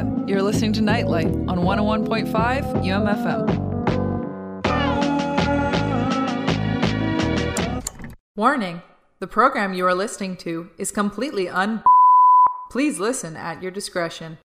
You're listening to Nightlight on 101.5 UMFM. Warning, the program you are listening to is completely Please listen at your discretion.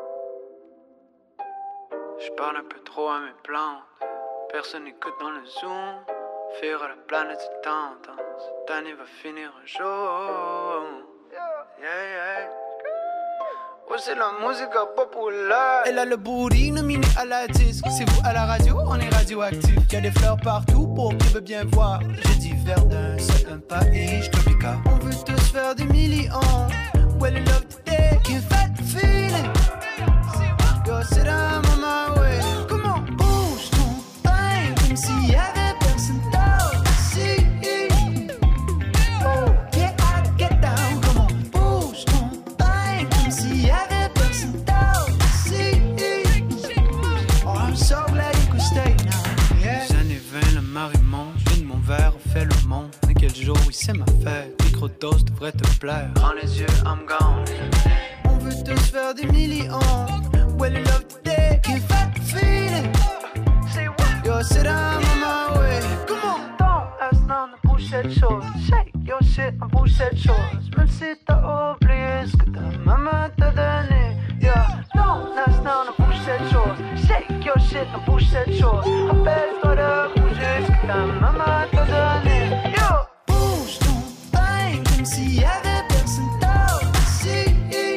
Je parle un peu trop à mes plantes. Personne n'écoute dans le Zoom. Faire à la planète c'est tendance. Cette année va finir un jour. Yeah. Oh, c'est la musique populaire. Elle a le booty nominé à la disque. C'est vous à la radio, on est radioactif. Y'a des fleurs partout pour qui veut bien voir. Je dis Verdun, c'est un pays tropical. On veut tous faire des millions. Well, I love today, can't fight the feeling. Yo, sit down on my way. Come on, bouge ton pain, comme s'il y avait personne d'autre ici. Oh, get down, come on, bouge ton pain, comme s'il y avait personne d'autre ici. Oh, I'm so glad you could stay now. Yeah. Les années 20, le mari monte, je vide mon verre, on fait le monde. Mais quel jour, oui, c'est ma fête. Microdose devrait te plaire. Prends les yeux, I'm gone. On veut tous faire des millions. Well, I love today, can't fight the feeling. Say what? Yo, sit down on my way. Come on, don't ask none de bouge cette chose. Shake your shit, on bouge cette chose. Même si t'as oublié ce que ta maman t'a donné. Yeah, don't ask none de bouge cette chose. Shake your shit, on bouge cette chose. Rappelle-toi de bouger ce que ta maman t'a donné. Yo, bouge ton pain comme s'il y avait personne d'autre ici.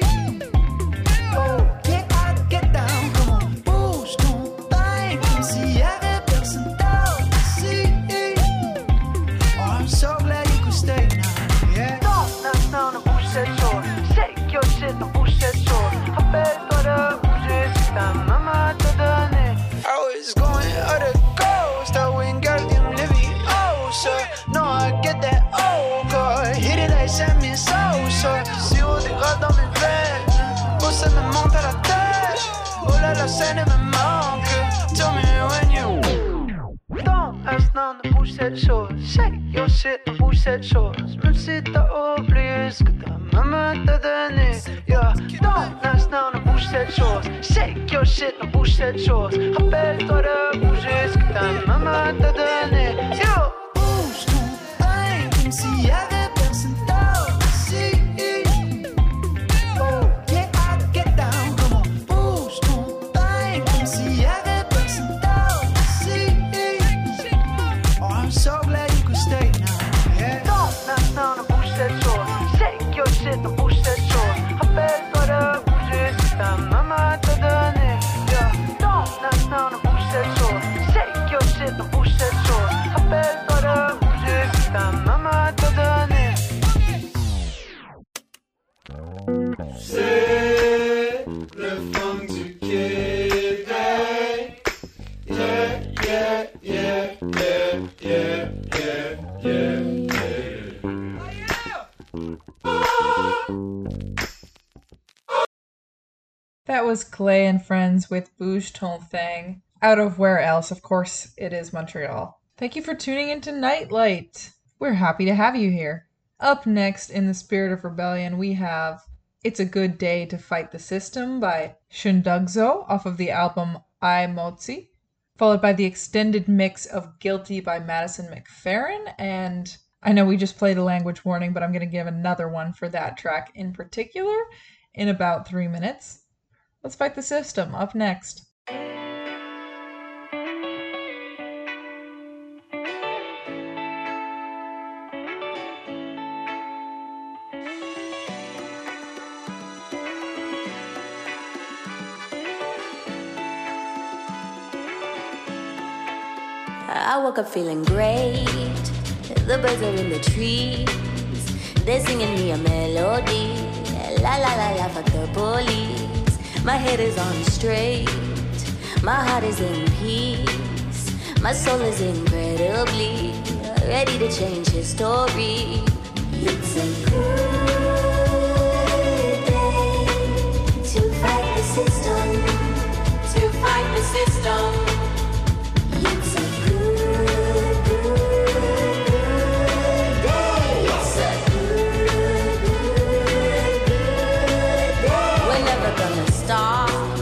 Oh, get down, come on, bouge ton pain comme s'il y avait personne d'autre ici. Oh, I'm so glad you could stay now, yeah. Non, bouge cette chose. Shake your shit, non, bouge cette chose. Rappelle-toi de bouger ce que ta maman t'a donné. I was going other coast, I went goddamn Leviosa. No, I get that old girl, hit it like Sammy Sosa. Sirop des rats dans mes veines, oh ça me monte à la tête. Oh là la scène me manque. Tell me when you don't ask none de bouge cette chose. Shake your shit, non, bouge cette chose. Même si t'as oublié ce que ta maman t'a donné. Yeah, don't ask none de bouge cette chose. Shake your shit, non, bouge cette chose. Rappelle-toi de bouger ce que ta maman t'a donné. Yo, bouge ton pain comme s'il y avait personne d'autre ici. Oh, get down, come on, bouge ton pain comme s'il y avait personne d'autre ici. Oh, I'm so glad you could stay now, yeah. Don't ask none de bouge cette chose. Shake your shit, non, bouge cette chose. Rappelle-toi de bouger ce que ta maman t'a donné. Yeah, don't ask none de bouge cette chose. Shake your shit, non, bouge cette chose. Rappelle-toi de bouger ce que ta maman t'a donné. C'est le funk du Québec. That was Clay and Friends with Bouge Ton Thing. Out of where else? Of course, it is Montreal. Thank you for tuning into Nightlight. We're happy to have you here. Up next, in the spirit of rebellion, we have It's a Good Day to Fight the System by Shundugzo off of the album I Motzi, followed by the extended mix of Guilty by Madison McFerrin. And I know we just played a language warning, but I'm going to give another one for that track in particular in about 3 minutes. Let's Fight the System, up next. I woke up feeling great. The birds are in the trees. They're singing me a melody. La la la la, fuck the police. My head is on straight. My heart is in peace. My soul is incredibly ready to change history. It's a good day to fight the system. To fight the system. It's a good day. It's a good day. We're never gonna stop.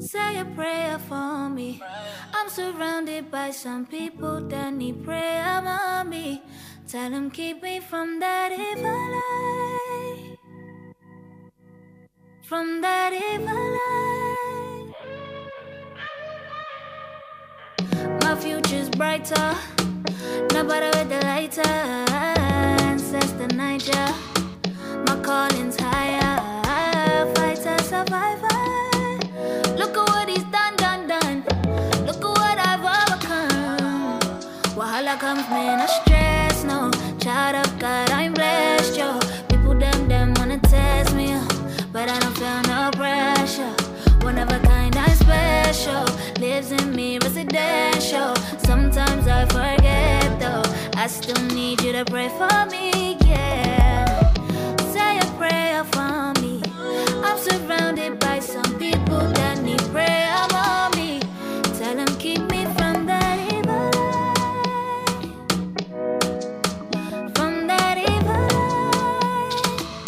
Say a prayer for me. I'm surrounded by some people that need prayer, mommy. Tell them keep me from that evil life. From that evil life. My future's brighter. Nobody with the lighter. Ancestor Niger. My calling's higher. Fighter, survivor. Look at what he's done. Look at what I've overcome. Wahala comes, man, I stress, no. Child of God, I'm blessed, yo. People, them wanna test me, but I don't feel no pressure. One of a kind, I'm special. Lives in me, residential. Sometimes I forget, though. I still need you to pray for me, yeah. Say a prayer for me. I'm surrounded by some people that need prayer, mommy. Tell them keep me from that evil life. From that evil life.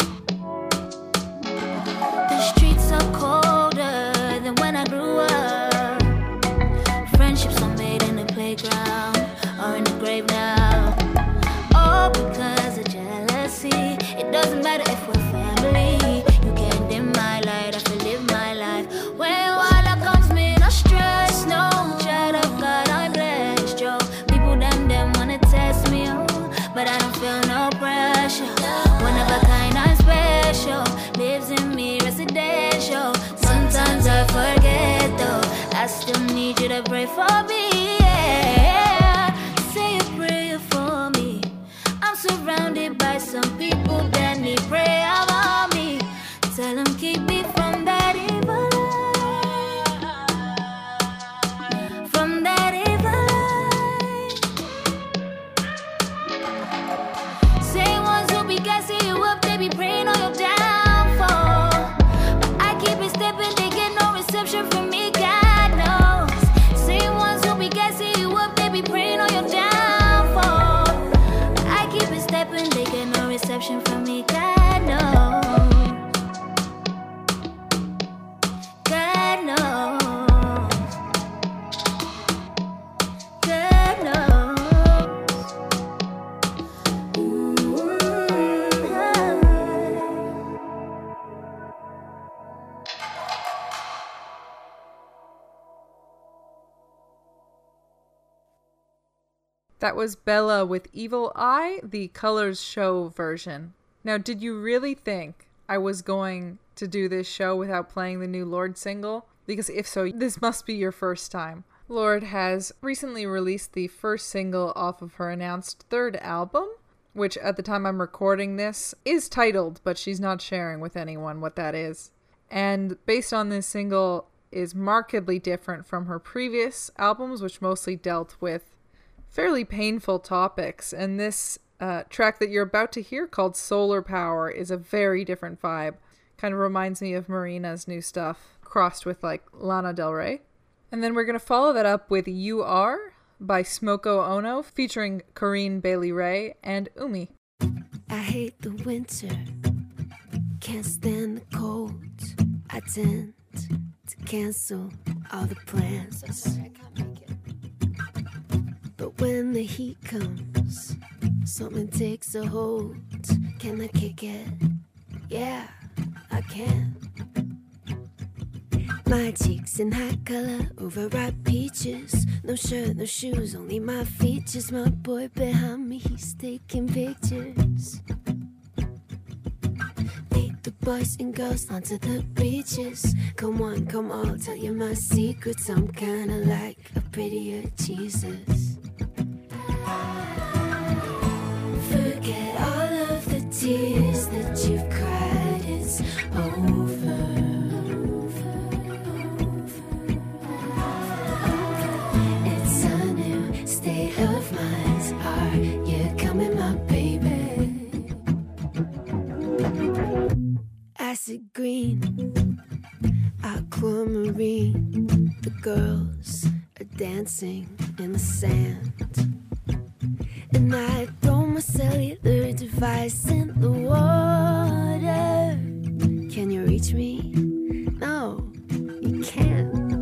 The streets are colder than when I grew up. Friendships are made in the playground or in the grave now. All because of jealousy. It doesn't matter if we're family. You can't dim my light, I feel live my life. When water comes, me no stress, no. Child of God, I'm blessed, yo. People, them wanna test me, oh, but I don't feel no pressure. One of a kind, I'm special. Lives in me, residential. Sometimes I forget, though. I still need you to pray for me, yeah. Say a prayer for me. I'm surrounded by some people that need prayer, mommy. Tell them keep me from that evil life. From that evil life. Say ones who be gassing you up, they be praying on your downfall. But I keep it stepping, they get no reception from me, God knows. Say ones who be gassing you up, they be praying on your downfall. But I keep it stepping, they get no reception from me, God knows. God knows. God knows. Ooh. That was Bella with Evil Eye, the Colors Show version. Now, did you really think I was going to do this show without playing the new Lorde single? Because if so, this must be your first time. Lorde has recently released the first single off of her announced third album, which at the time I'm recording this is titled, but she's not sharing with anyone what that is. And based on this single is markedly different from her previous albums, which mostly dealt with fairly painful topics, and this track that you're about to hear called Solar Power is a very different vibe. Kind of reminds me of Marina's new stuff crossed with like Lana Del Rey. And then we're going to follow that up with You Are by Smoko Ono featuring Corinne Bailey Rae and Umi. I hate the winter, can't stand the cold. I tend to cancel all the plans. But when the heat comes, something takes a hold. Can I kick it? Yeah, I can. My cheeks in hot color, overripe peaches. No shirt, no shoes, only my features. My boy behind me, he's taking pictures. Lead the boys and girls onto the beaches. Come on, come on, tell you my secrets. I'm kinda like a prettier Jesus. Forget all of the tears that you've cried, it's over. It's a new state of mind. Are you coming, my baby? Acid green, aquamarine. The girls are dancing in the sand. And I throw my cellular device in the water. Can you reach me? No, you can't.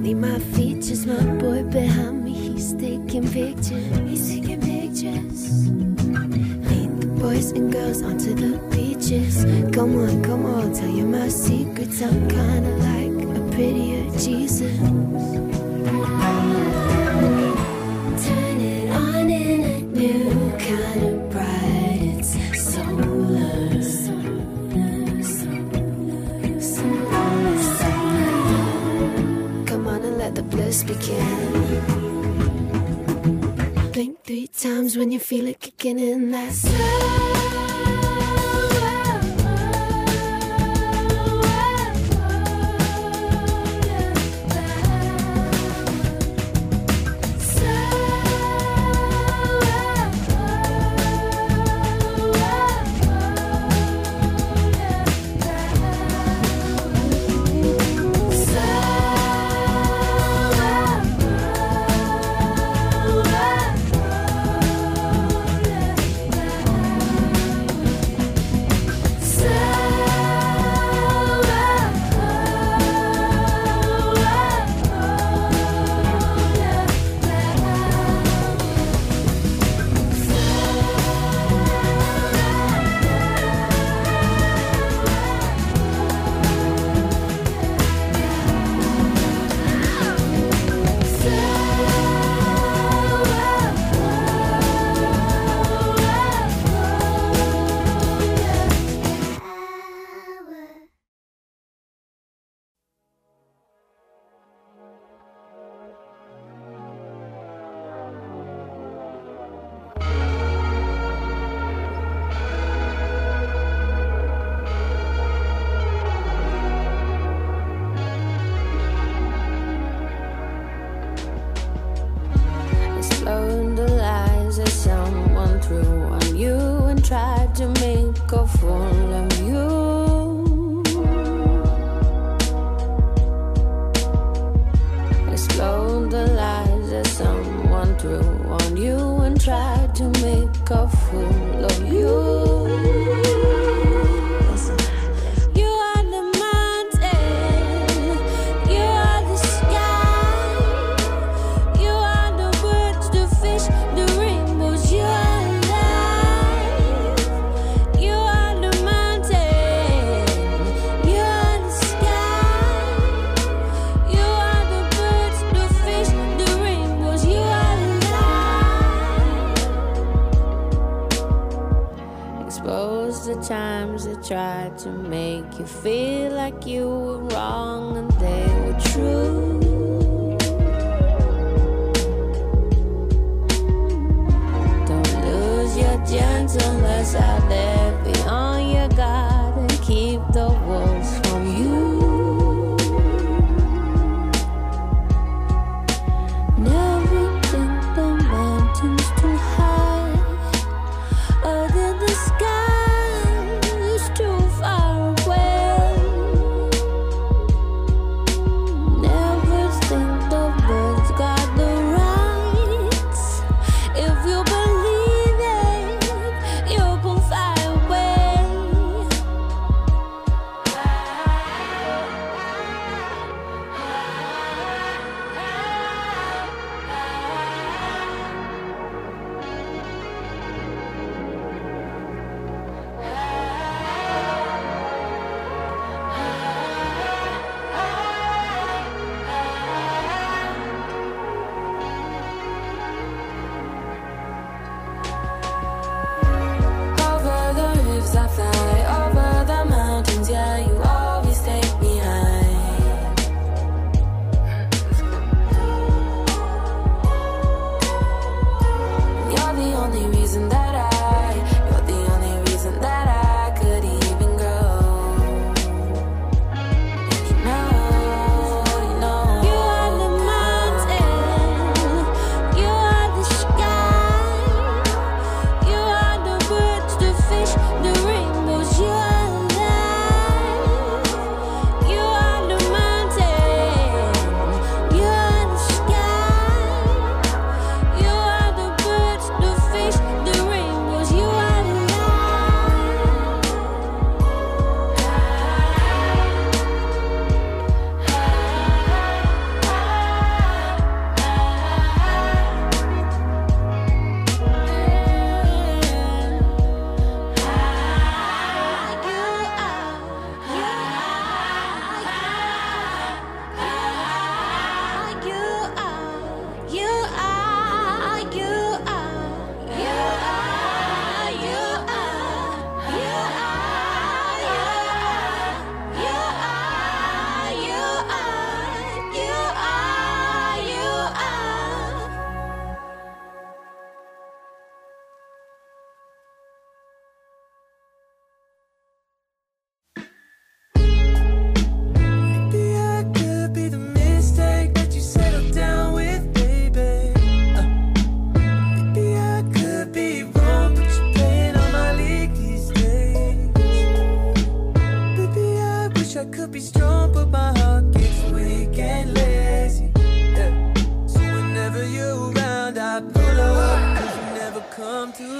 only my features. My boy behind me, he's taking pictures. He's taking pictures. Lead the boys and girls onto the beaches. Come on, tell you my secrets. I'm kinda like a prettier Jesus. Turn it on in a new kind of bright. It's solar. Come on and let the bliss begin. Blink 3 times when you feel it kicking in. That explode the lies that someone threw on you and tried to make a fool of you. Explode the lies that someone threw on you and tried to make a fool of you. You are the mountain, you are the sky, you are the birds, the fish, the rainbows, you are life. You are the mountain, you are the sky, you are the birds, the fish, the rainbows, you are life. Expose the times that tried to make you feel like you were wrong and they were true. Don't lose your gentleness out there beyond your guard and keep the wolves from you. Never think the mountain's too high or that the sky is too far away. Never think the birds got the rights. If you believe it, you can find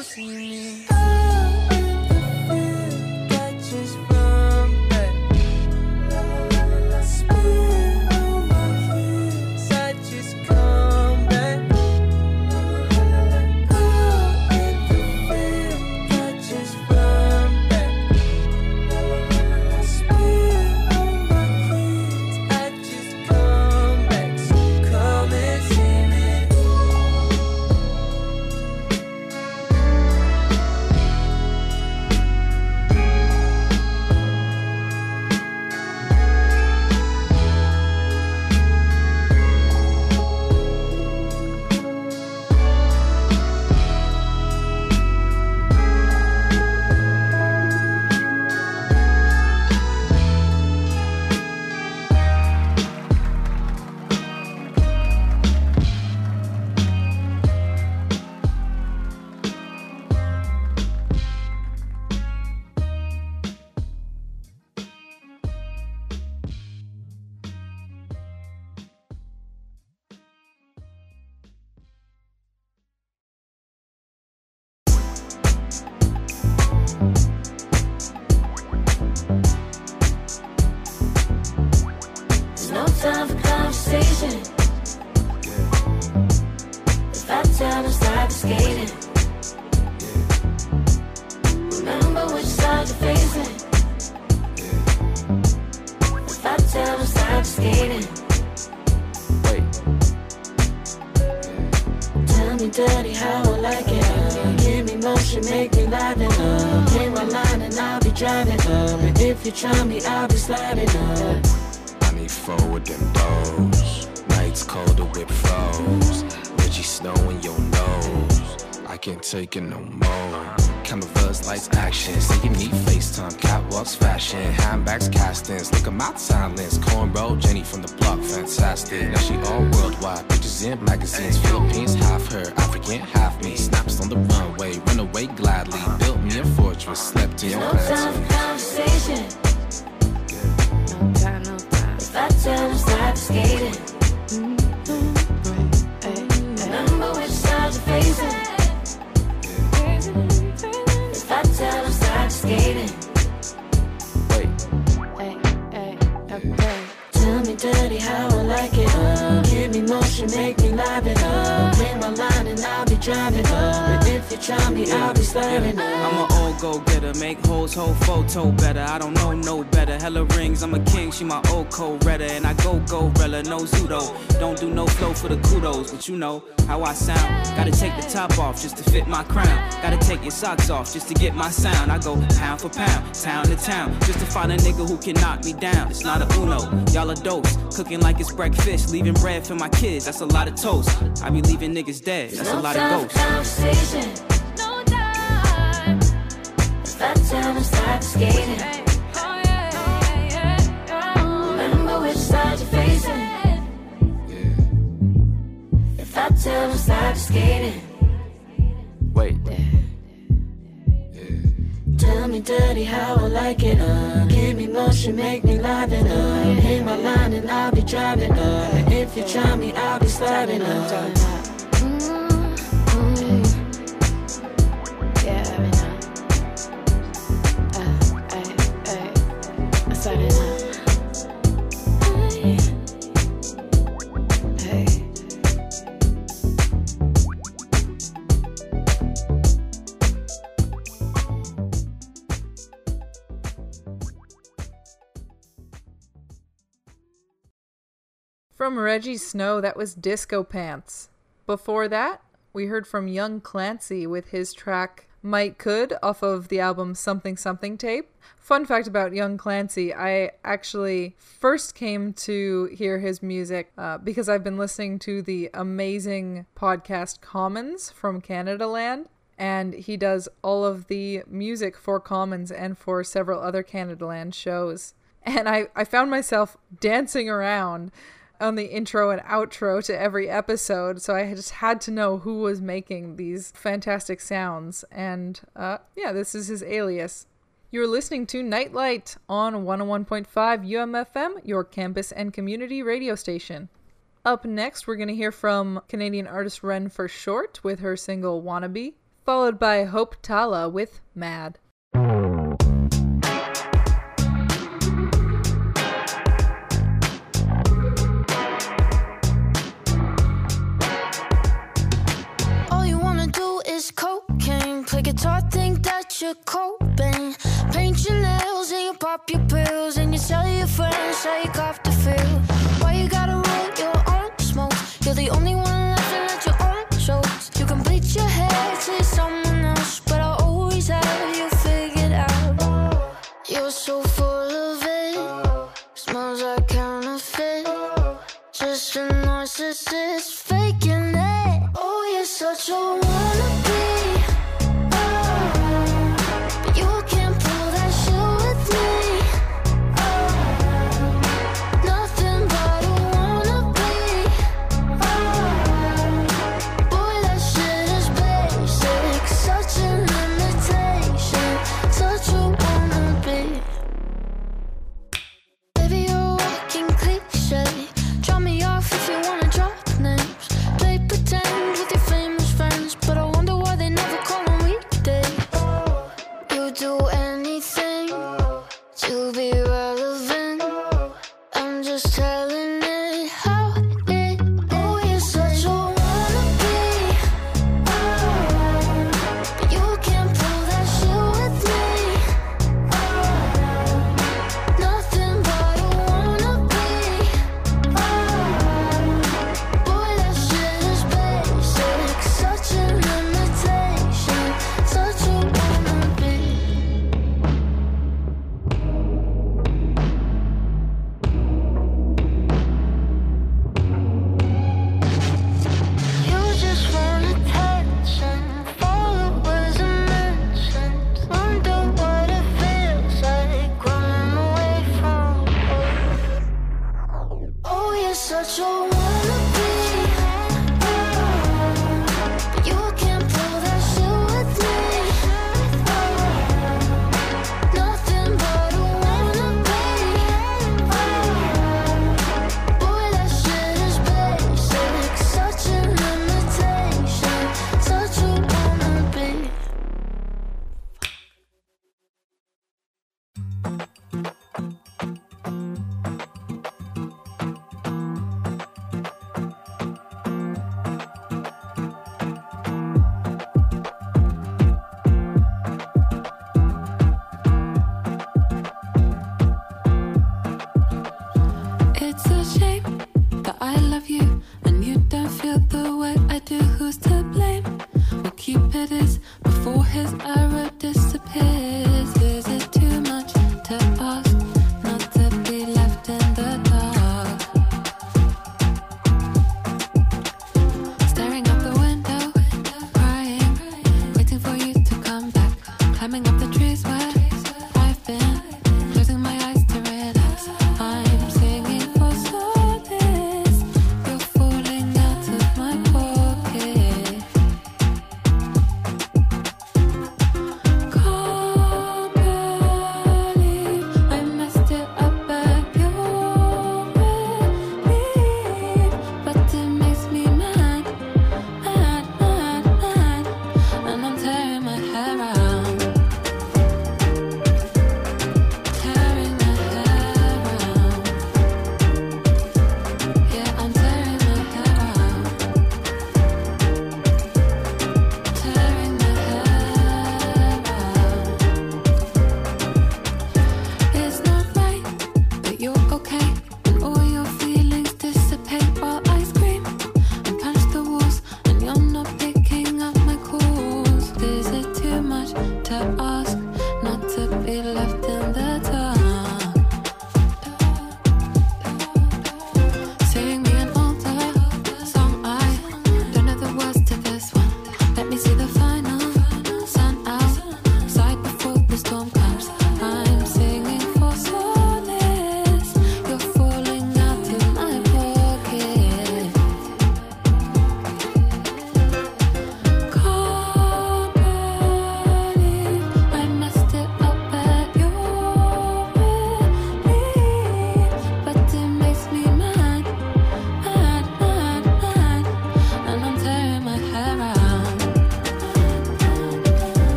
see me. Oh, and the fear catches from back. Spin on my heels, I just come back. Oh, and the fear catches from back. Spin on my heels, I just come back. So come and see me. There's no time for conversation. If I tell them stop skating, remember which side you're facing. If I tell them stop skating, tell me dirty how I like it. Give me motion, make me liven up. Hit my line and I'll be driving up. And if you try me, I'll be sliding up. I need forward them doors. Nights cold, the whip froze. Reggie Snow in your nose. I can't take it no more. Cameras, lights, action. Say you need FaceTime, catwalks, fashion. Handbags, castings. Look at my silence. Cornrow, Jenny from the block, fantastic. Now she all worldwide. Pictures in magazines. Philippines, half her. African, half me. Snaps on the runway. Run away gladly. Built me a fortress. Slept in No time for planting. conversation. No time, no time. If I tell them stop skating, remember which side you're facing. If I tell them stop skating, tell me dirty how I like it. Give me motion, make me liven up. Hit my line and I'll be driving up. And if you try me, I'll be sliding up. I'm an old go-getter, make hoes whole photo better. I don't know no better. Hella rings, I'm a king, she my old co-redder. And I go Rella, no Zudo. Don't do no flow for the kudos, but you know how I sound. Gotta take the top off just to fit my crown. Gotta take your socks off just to get my sound. I go pound for pound, town to town, just to find a nigga who can knock me down. It's not a Uno, y'all a dose. Cooking like it's breakfast, leaving bread for my kids. That's a lot of toast. I be leaving niggas dead. That's a lot of ghosts. Conversation. No time. If I tell them stop skating, remember which side you're facing. If I tell them stop skating, tell me dirty how I like it. Give me motion, make me liven up. Hit my line and I'll be driving up. And if you try me, I'll be sliding up. From Reggie Snow, that was Disco Pants. Before that, we heard from Young Clancy with his track Might Could off of the album Something Something Tape. Fun fact about Young Clancy, I actually first came to hear his music because I've been listening to the amazing podcast Commons from Canada Land, and he does all of the music for Commons and for several other Canada Land shows. And I found myself dancing around on the intro and outro to every episode, so I just had to know who was making these fantastic sounds, and yeah, this is his alias. You're listening to Nightlight on 101.5 UMFM, your campus and community radio station. Up next, we're going to hear from Canadian artist Ren for Short with her single Wannabe, followed by Hope Tala with Mad. All you wanna do is cocaine. Play guitar, think that you're Cobain. Paint your nails and you pop your pills. And you tell your friends how you cop the feel. Why you gotta roll your own smoke? You're the only one laughing at your own jokes. You can bleach your hair to someone else, but I'll always have you figured out. You're so full of it, smells like counterfeit. Just a narcissist faking it. Oh, you're such a wannabe. But you can't pull that shit with me. Nothing but a wannabe. Boy, that shit is basic. Such an imitation. Such a wannabe. Baby, you're a walking cliche. Drop me off if you wanna drop names. Play pretend with your famous friends, but I wonder why they never call on weekdays. You do anything to be relevant. I'm just telling it how it. Oh, you're such a wannabe. But you can't pull that shit with me. Nothing but a wannabe. Boy, that shit is basic. Such an imitation. Such a wannabe. You just want attention. Followers and mentions. Wonder what it feels like running away from home. Oh, you're such a wannabe. But you can't pull that shit with me. Nothing but a wannabe. Boy, that shit is basic. Such an imitation. Such a wannabe. It's a shame that I love you and you don't feel the way I do. Who's to blame? We'll keep it as before his arrow disappears. Is it too much to ask not to be left in the dark? Staring out the window, crying, waiting for you to come back. Climbing up the trees where I've been, closing my eyes to relax. I'm singing for solace. You're falling out of my pocket. Call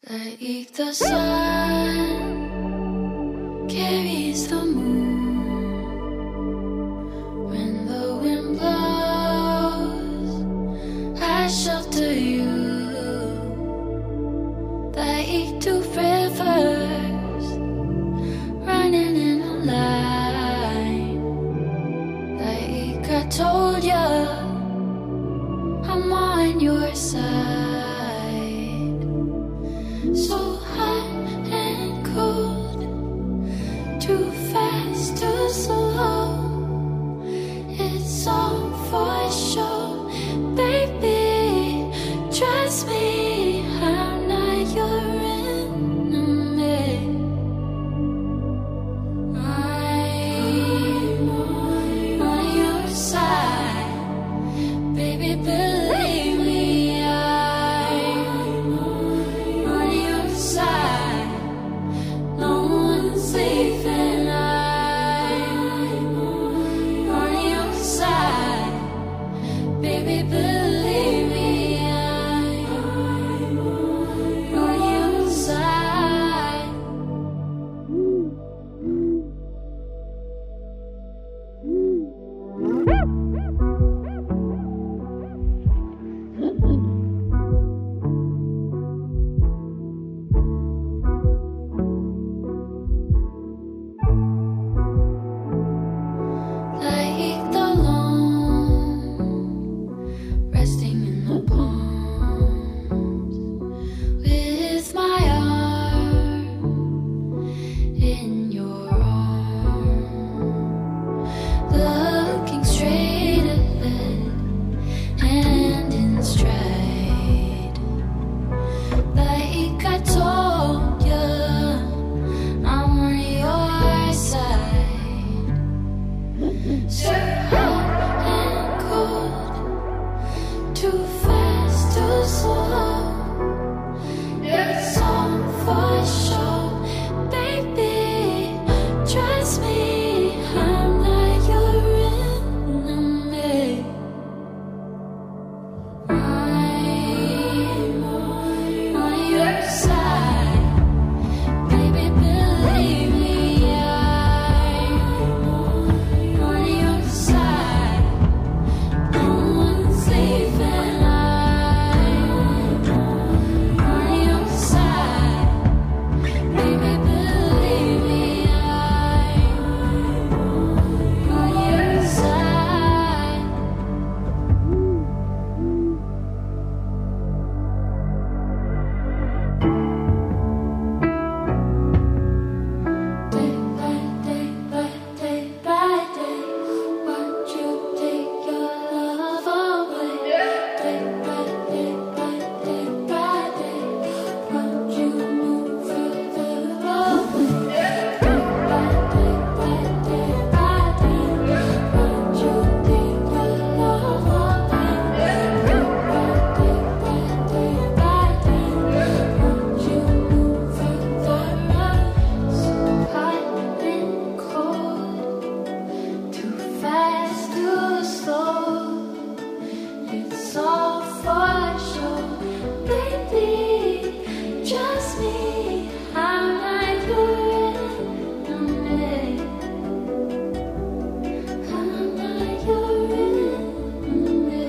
Like the sun carries the moon. When the wind blows, I shelter you. Like two rivers running in a line. Like I told ya, I'm on your side. So hot and cold, too fast, too slow. It's all for show, baby. Trust me, I'm not your enemy. I'm on your side, baby. Believe me, I'm on your side. No one's safe, and I'm on your side, baby. Believe me, I'm on your side. Like the lawn, resting in the palms, with my arm in your arm, looking straight ahead, hand in stride. Like I told ya, I'm on your side. So hot and cold, too fast, too slow. It's all for show, baby. Trust me, I'm not your enemy. I'm on your side, baby. Believe me, I'm on your side. No one's safe, and I'm on your side, baby. Believe me, I'm on your side. Day by day by day by day, watch you take your love away. Day by day by day by day, watch you move further away. Day by day by day by day, watch you take your love away. Day by day by day by day, watch you move further away. So hot and cold, too fast, too slow. It's all for show, baby. Trust me, I'm not your enemy. I'm not your enemy.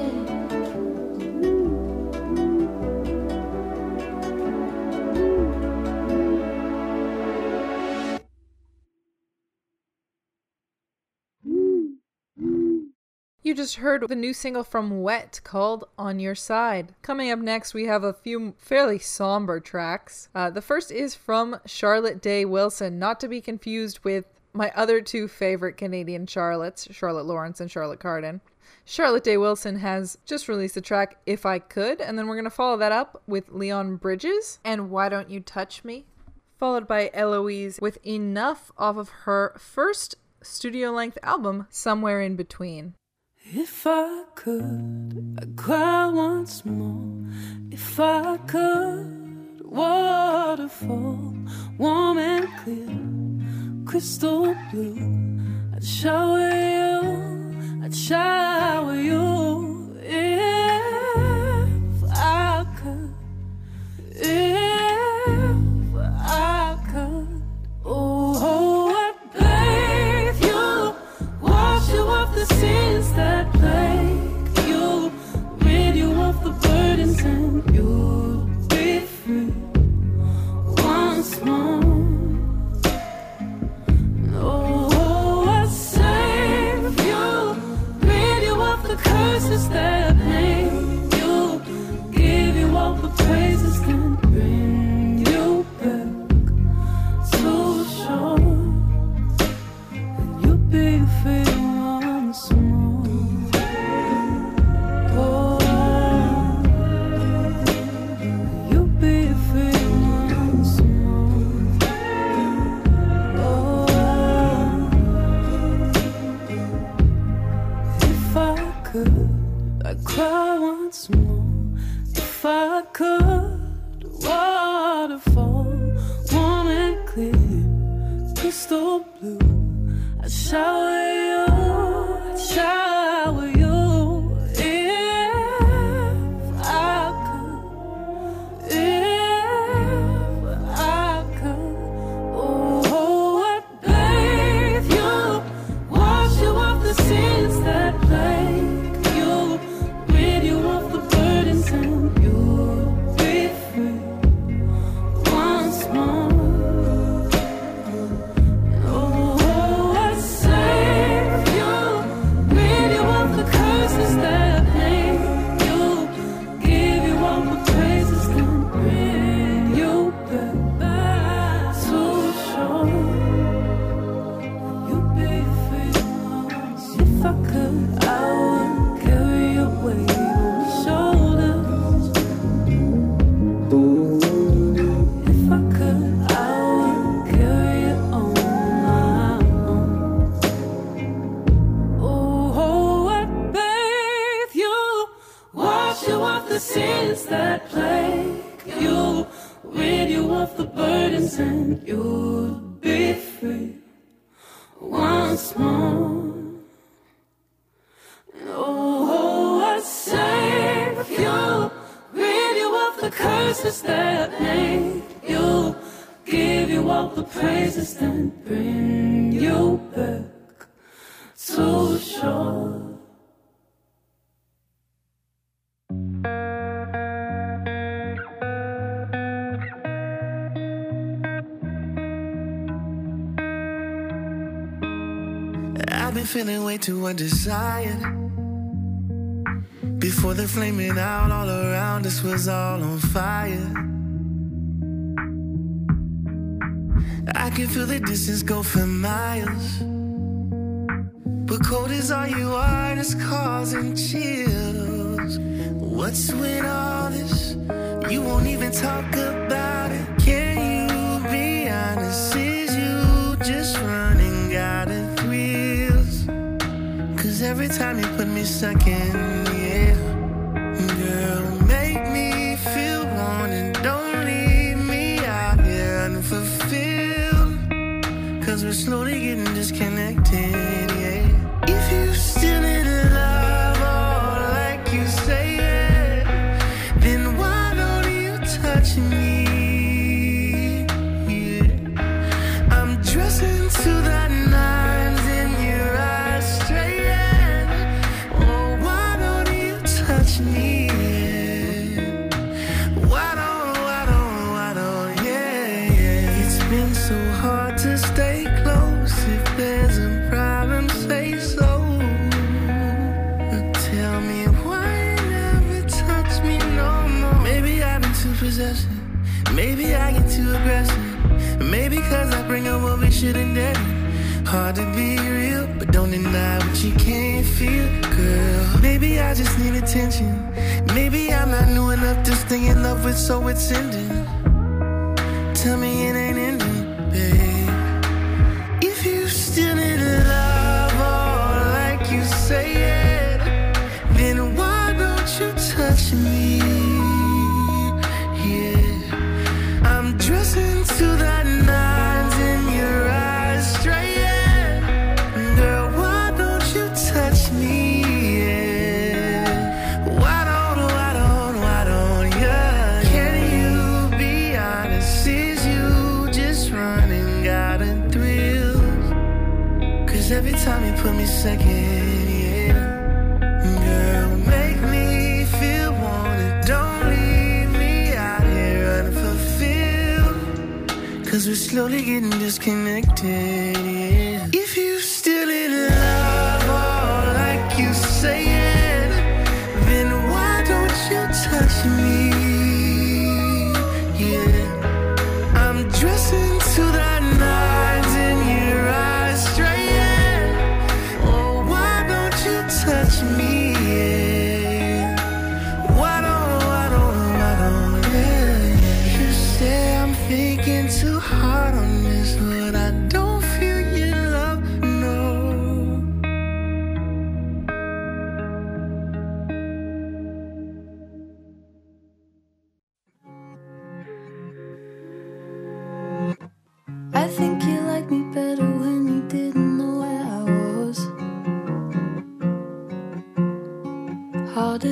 You just heard the new single from Wet called On Your Side. Coming up next, we have a few fairly somber tracks. The first is from Charlotte Day Wilson, not to be confused with my other two favorite Canadian Charlottes, Charlotte Lawrence and Charlotte Cardin. Charlotte Day Wilson has just released the track If I Could, and then we're going to follow that up with Leon Bridges and Why Don't You Touch Me, followed by Eloise with Enough off of her first studio-length album, Somewhere in Between. If I could, I'd cry once more. If I could, waterfall, warm and clear, crystal blue. I'd shower you, I'd shower you. If I could, if curses that name you, give you all the praises, then bring you back to shore, and you'll be free once more. Oh, you'll be free once more. Oh, if I could, I'd cry once more. If I could, waterfall, warm and clear, crystal blue. I'd shower you, I'd shower you. If I could, if I could, oh, I'd bathe you, wash you off the sins that plague you, rid you of the burdens, and you'll be free once more. Oh, I'd save you, rid you of the curses that hang you, give you all the praises, then bring you back to shore. You'll be free once. If I could, I would carry your weight on my shoulders. If I could, I would carry it on my own. Oh, I'd bathe you, wash you off the sins that plague you, rid you of the burdens, and you'll be free once more. Oh, I'd save you, rid you of the curses that hang you, give you all the praises, then bring you back to shore. I've been feeling way too undesired. Before the flaming out all around us was all on fire. I can feel the distance go for miles, but cold is all you are, it's causing chills. What's with all this? You won't even talk about it. Can you be honest? Is you just running out of thrills? Cause every time you put me second, yeah. Girl, make me feel wanted. Don't leave me out here unfulfilled. Cause we're slowly getting disconnected, yeah. If you still in love, or like you say it, then why don't you touch me? Yeah. I'm dressing to the nines in your eyes straight. Oh, why don't you touch me? Yeah. Why don't, yeah, yeah. It's been so hard to stay close. If there's a problem, say so. Tell me why you never touch me no more. Maybe I've been too possessive. Maybe I get too aggressive. Maybe cause I bring up what we shouldn't do. Hard to be real, but don't deny what you can't feel, girl. Maybe I just need attention. Maybe I'm not new enough to stay in love with, so it's ending. Tell me it ain't ending, babe. If you still in love, or like you say it, then why don't you touch me? Yeah, I'm dressing to the nines in your eyes straight. Girl, why don't you touch me? Yeah, why don't, yeah. Can you be honest? Is you just running out of thrills? Cause every time you put me second, yeah. Girl, make me feel wanted. Don't leave me out here unfulfilled. Cause we're slowly getting disconnected, yeah. If you still in love, or like you say it,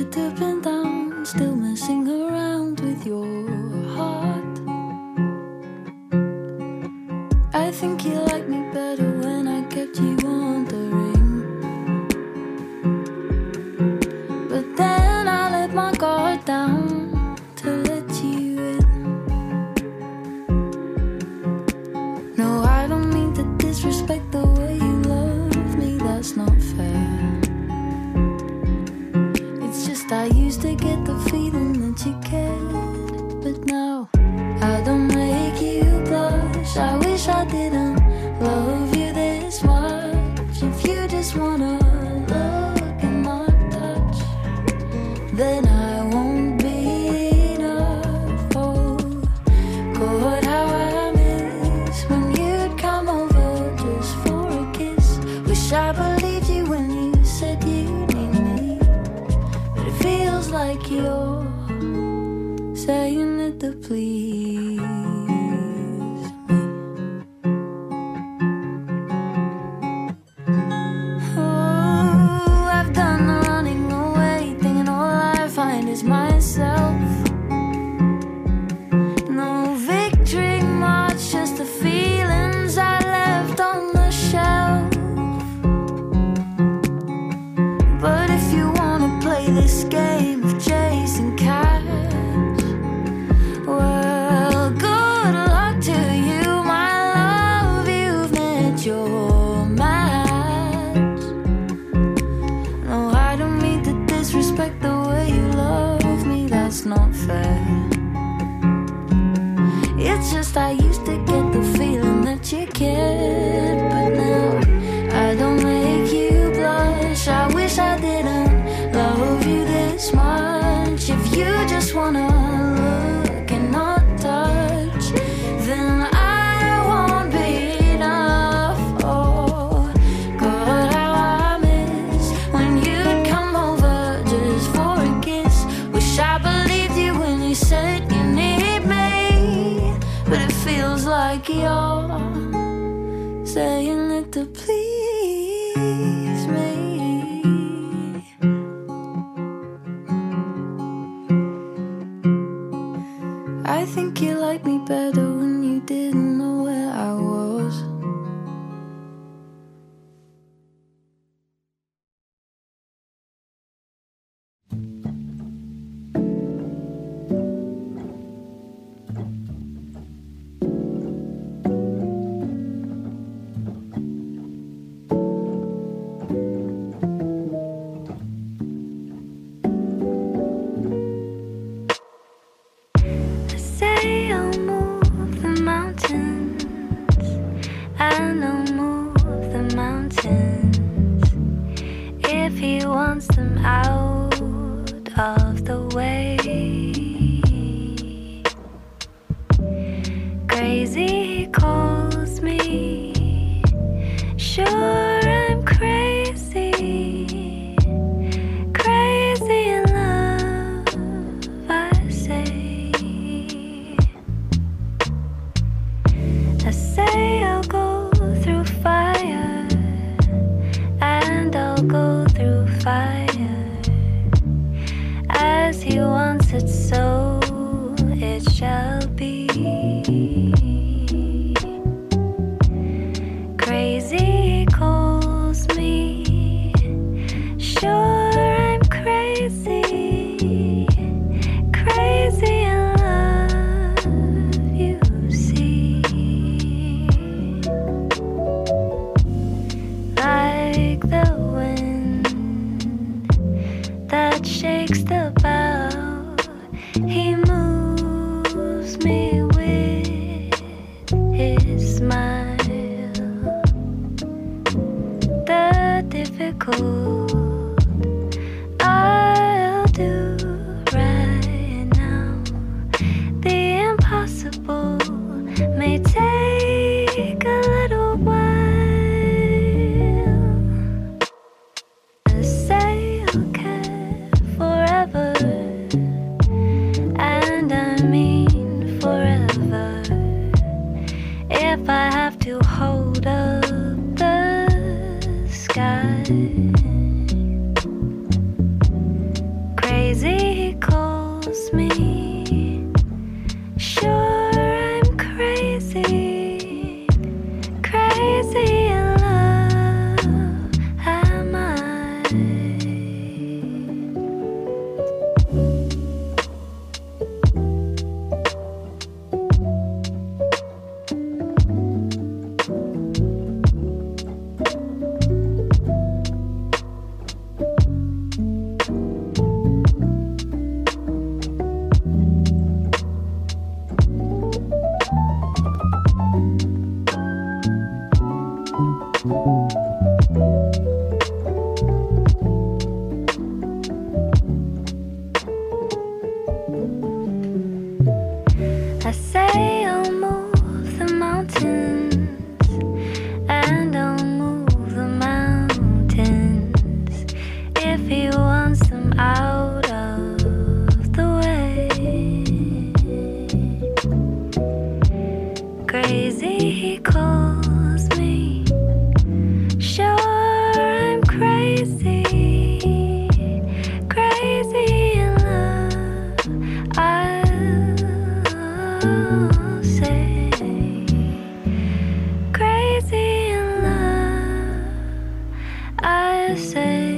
it up and down, still messing around with your heart. I think you like me better when I kept you wondering. But then I let my guard down to let you in. No, I don't mean to disrespect the way you love me, that's not fair. It's just I used to get the feeling that you cared, but now I don't make you blush. I wish I didn't love you this much. If you just wanna look and not touch, then I won't be enough. Oh, God, how I miss when you'd come over just for a kiss. Wish I believed you when you said you need me, but it feels like you're saying it to please me. Oh, I've done the running away, thinking all I find is myself. No victory march, just the feelings I left on the shelf. But if you wanna play this game of chasing cats, well, good luck to you, my love. You've met your match. No, I don't mean to disrespect the way you love me, that's not fair. It's just I used to get the feeling that you cared, but now I don't make you blush. I wish I didn't love you this much. If you just wanna look and not touch, then I won't be enough. Oh, God, how I miss when you'd come over just for a kiss. Wish I believed you when you said you need me, but it feels like you're saying it to please me. I think you liked me better when you didn't know where I was. They say I'll move the mountains, and I'll move the mountains if he wants them out of the way. Crazy, he calls me. Sure, I'm crazy, crazy in love, I say. I say I'll go through fire, and I'll go through fire. As he wants it, so it shall be. Crazy, he calls me. Sure, I'm crazy, crazy in love, you see. Like the wind that shakes the bough, he moves me with his smile. The difficult I'll do right now. The impossible may take a little while. I say I'll care forever calls me. Sure, I'm crazy, crazy in love. Am I? I say I'll move the mountains, and I'll move the mountains if he wants them out of the way. Crazy, he calls me. Sure, I'm crazy, crazy in love. I'll say, crazy in love. I say.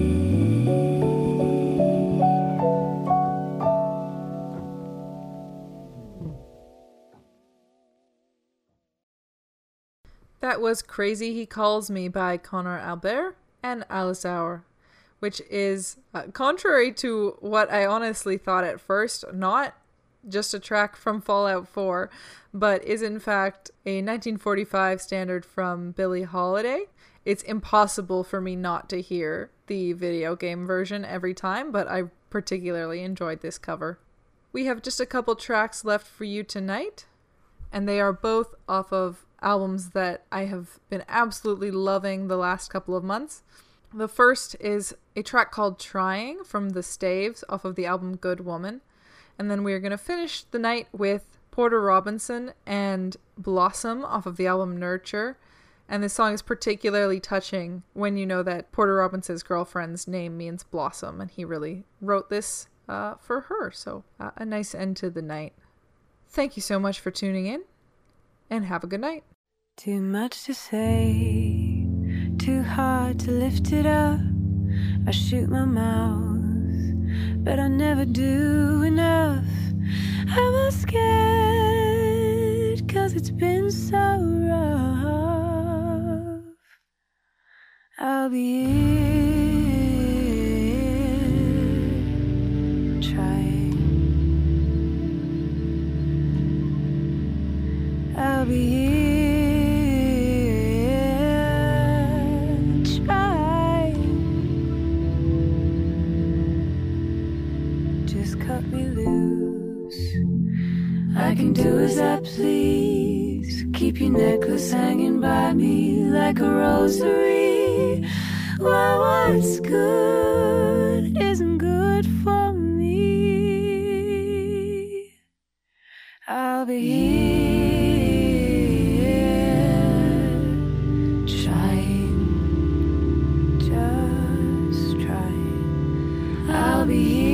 That was Crazy He Calls Me by Connor Albert and Alice Hour, which is, contrary to what I honestly thought at first, not just a track from Fallout 4, but is in fact a 1945 standard from Billie Holiday. It's impossible for me not to hear the video game version every time, but I particularly enjoyed this cover. We have just a couple tracks left for you tonight, and they are both off of albums that I have been absolutely loving the last couple of months. The first is a track called Trying from The Staves off of the album Good Woman. And then we're going to finish the night with Porter Robinson and Blossom off of the album Nurture. And this song is particularly touching when you know that Porter Robinson's girlfriend's name means blossom, and he really wrote this for her. So a nice end to the night. Thank you so much for tuning in, and have a good night. Too much to say, too hard to lift it up. I shoot my mouth, but I never do enough. I'm all scared, 'cause it's been so rough. I'll be here, trying. I'll be here. Cut me loose. I can do as I please. Keep your necklace hanging by me like a rosary. Well, what's good isn't good for me. I'll be here, trying, just trying. I'll be here.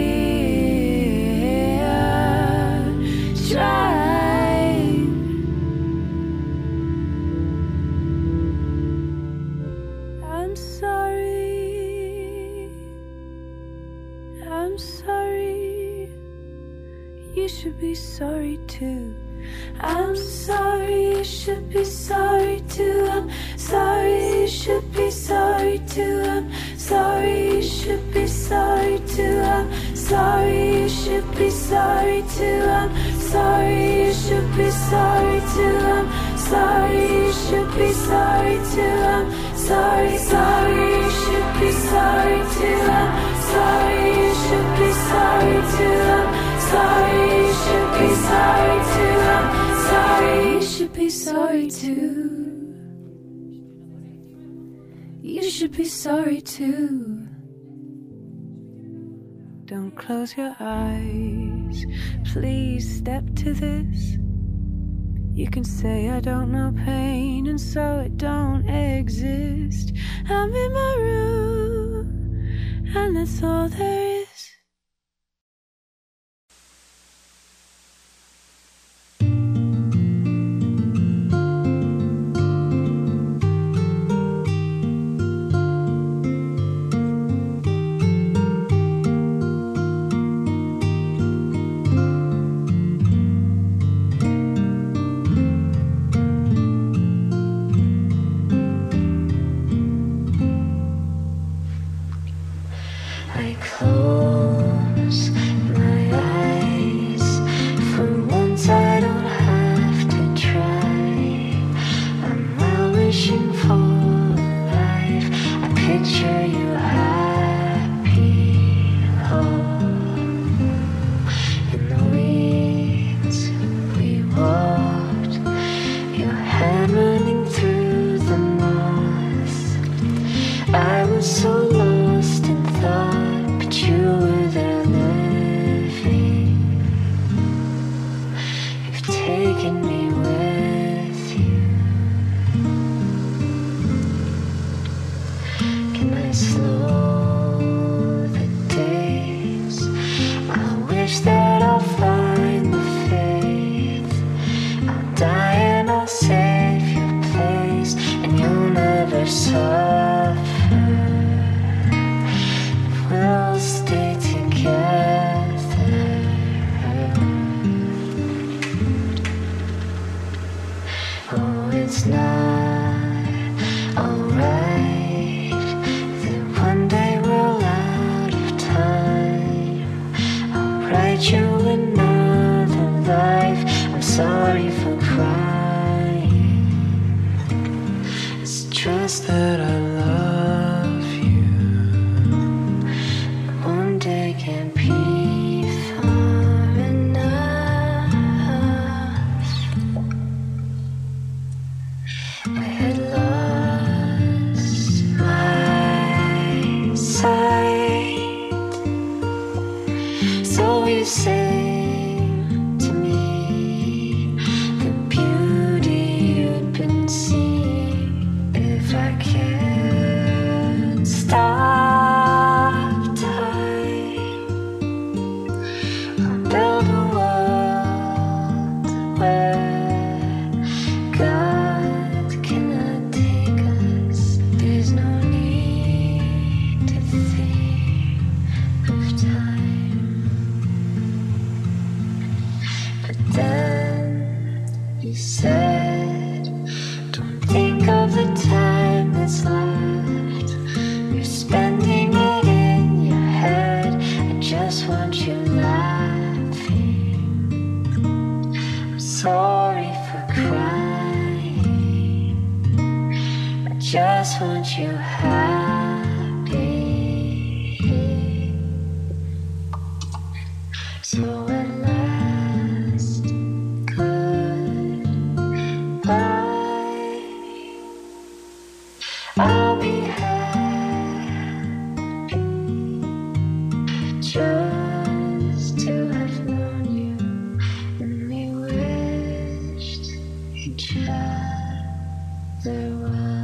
You should be sorry too. I'm sorry, you should be sorry too. I'm sorry, you should be sorry too. I'm sorry, you should be sorry too. I'm sorry, you should be sorry too. I'm sorry, you should be sorry too. I'm sorry, you should be sorry too. I'm sorry, sorry, you should be sorry too. I'm sorry, you should be sorry too. I'm sorry, you should be sorry too. I'm sorry, you should be sorry too. You should be sorry too. Don't close your eyes. Please step to this. You can say I don't know pain, and so it don't exist. I'm in my room, and that's all there is. write you another life. I'm sorry for crying. It's just that I love you. One day can't be far enough. I had lost my sight, so you sang to me the beauty you'd been seeing. If I can't stop time, I'll build a world where God cannot take us. There's no need to think of time. But then you said, don't think of the time that's left. You're spending it in your head. I just want you laughing. I'm sorry for crying. I just want you happy. So at last, goodbye. I'll be happy just to have known you, and we wished each other well.